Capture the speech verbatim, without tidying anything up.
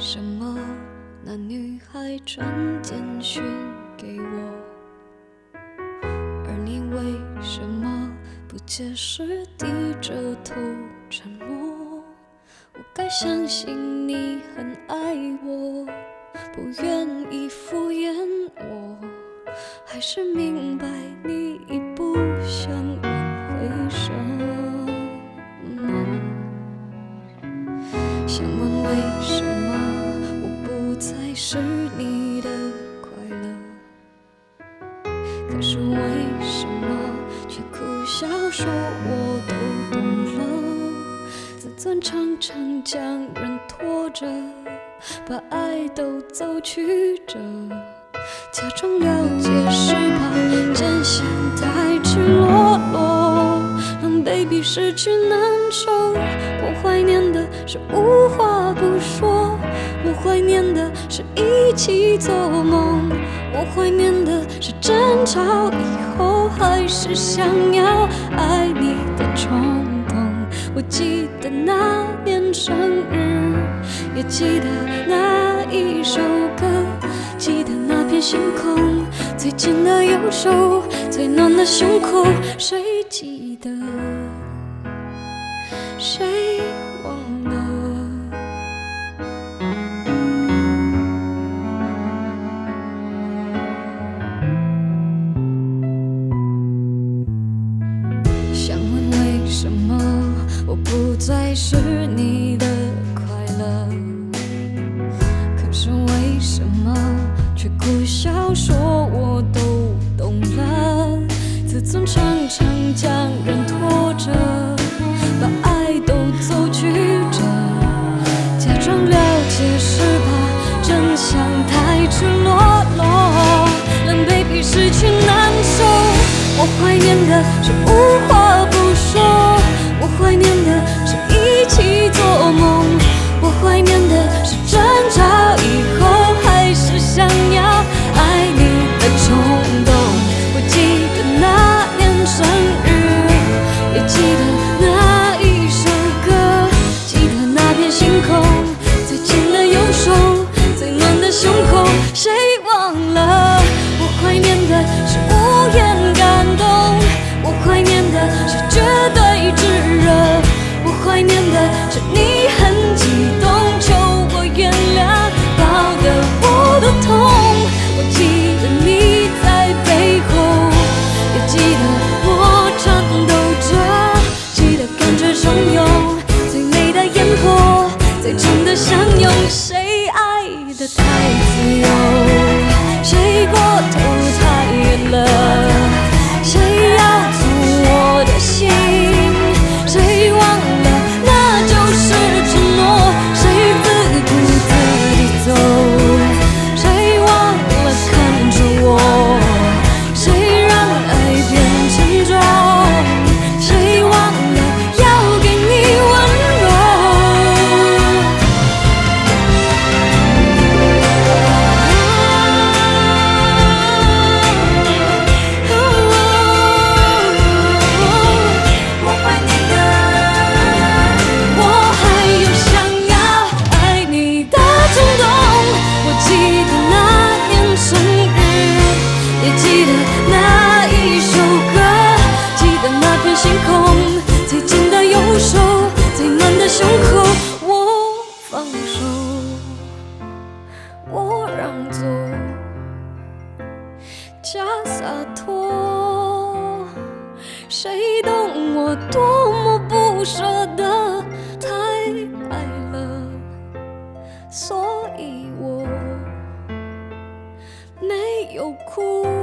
什么那女孩传简讯给我，而你为什么不解释，低着头沉默？我该相信你很爱我，不愿意敷衍我，还是明白你已不想挽回什么？想问为什么我不再是你的快乐，可是为什么却苦笑说我都懂了？自尊常常将人拖着，把爱都走曲折，假装了解是怕真相太赤裸裸，让 baby 失去难受。我怀念的是无话不说，我怀念的是一起做梦，我怀念的是争吵以后还是想要爱你的冲动。我记得那年生日，也记得那一首歌，记得那片星空，最紧的右手，最暖的胸口，谁记得？谁忘了？想问为什么我不再是你的快乐，可是为什么却苦笑说我都懂了？自尊常常将人拖着，把爱都走曲折，假装了解是怕真相太赤裸裸，让 baby 失去难受。我怀念的是无话不说，我怀念的是一起做梦，我怀念的是争吵以后还是想要爱你的冲动。我记得那年生日，也记得那一首歌，记得那片星空，最紧的右手，最暖的胸口，谁忘了？我怀念的是无言感动，我怀念的是绝对炙热，我怀念的是你很激动，求我原谅到的我的痛。我记得你在背后，也记得我颤抖着，记得感觉汹涌，最美的烟火，最真的相拥。谁爱得太自由，谁过头太远了，谁要做我的心，谁忘了那就是承诺，谁自顾自地走，谁忘了看着我，谁让爱变沉重，谁忘了要给你温柔。我怀念的，我还有想要爱你的冲动。我记得那年生日，也记得那一首歌，记得那片星空，最紧的右手，最暖的胸口。我放手，我让座，假洒脱，谁懂我多么不舍得，太爱了，所以我没有哭。